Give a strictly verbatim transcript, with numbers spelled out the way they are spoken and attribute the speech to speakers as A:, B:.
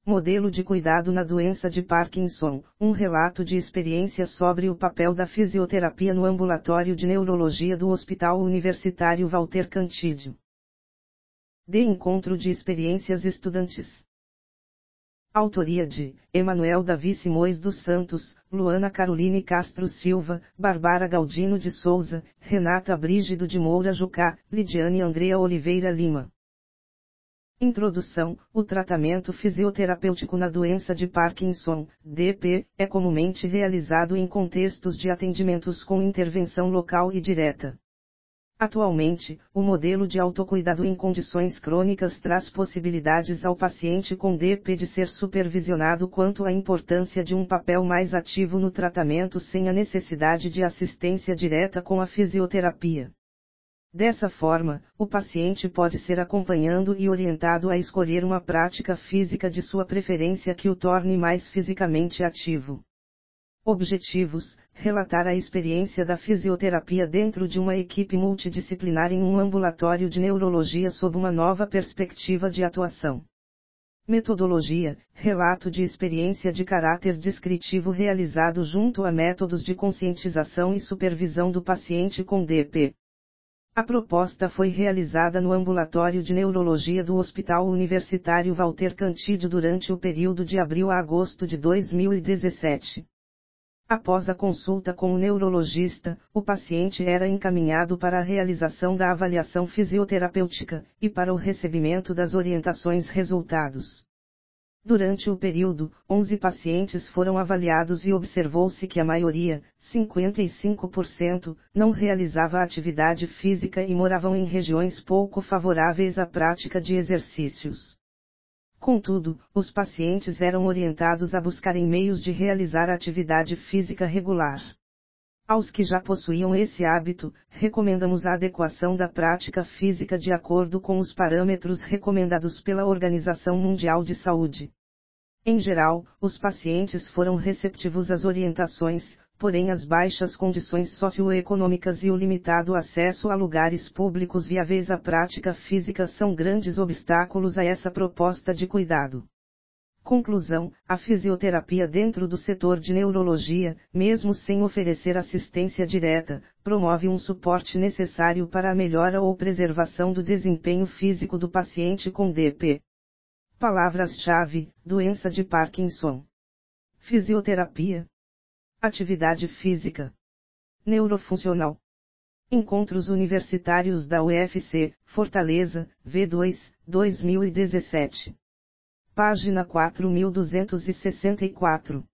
A: Modelo de cuidado na doença de Parkinson, um relato de experiência sobre o papel da fisioterapia no ambulatório de neurologia do Hospital Universitário Walter Cantídio. De encontro de experiências estudantes. Autoria de Emanuel Davi Simões dos Santos, Luana Caroline Castro Silva, Bárbara Galdino de Souza, Renata Brígido de Moura Jucá, Lidiane Andrea Oliveira Lima. Introdução: o tratamento fisioterapêutico na doença de Parkinson, D P, é comumente realizado em contextos de atendimentos com intervenção local e direta. Atualmente, o modelo de autocuidado em condições crônicas traz possibilidades ao paciente com D P de ser supervisionado quanto à importância de um papel mais ativo no tratamento sem a necessidade de assistência direta com a fisioterapia. Dessa forma, o paciente pode ser acompanhado e orientado a escolher uma prática física de sua preferência que o torne mais fisicamente ativo. Objetivos: relatar a experiência da fisioterapia dentro de uma equipe multidisciplinar em um ambulatório de neurologia sob uma nova perspectiva de atuação. Metodologia: relato de experiência de caráter descritivo realizado junto a métodos de conscientização e supervisão do paciente com D P. A proposta foi realizada no Ambulatório de Neurologia do Hospital Universitário Walter Cantídio durante o período de abril a agosto de dois mil e dezessete. Após a consulta com o neurologista, o paciente era encaminhado para a realização da avaliação fisioterapêutica, e para o recebimento das orientações resultados. Durante o período, onze pacientes foram avaliados e observou-se que a maioria, cinquenta e cinco por cento, não realizava atividade física e moravam em regiões pouco favoráveis à prática de exercícios. Contudo, os pacientes eram orientados a buscarem meios de realizar atividade física regular. Aos que já possuíam esse hábito, recomendamos a adequação da prática física de acordo com os parâmetros recomendados pela Organização Mundial de Saúde. Em geral, os pacientes foram receptivos às orientações, porém as baixas condições socioeconômicas e o limitado acesso a lugares públicos viáveis à prática física são grandes obstáculos a essa proposta de cuidado. Conclusão: a fisioterapia dentro do setor de neurologia, mesmo sem oferecer assistência direta, promove um suporte necessário para a melhora ou preservação do desempenho físico do paciente com D P. Palavras-chave: doença de Parkinson, fisioterapia, atividade física, neurofuncional. Encontros Universitários da U F C, Fortaleza, V dois, dois mil e dezessete. Página quatro mil duzentos e sessenta e quatro.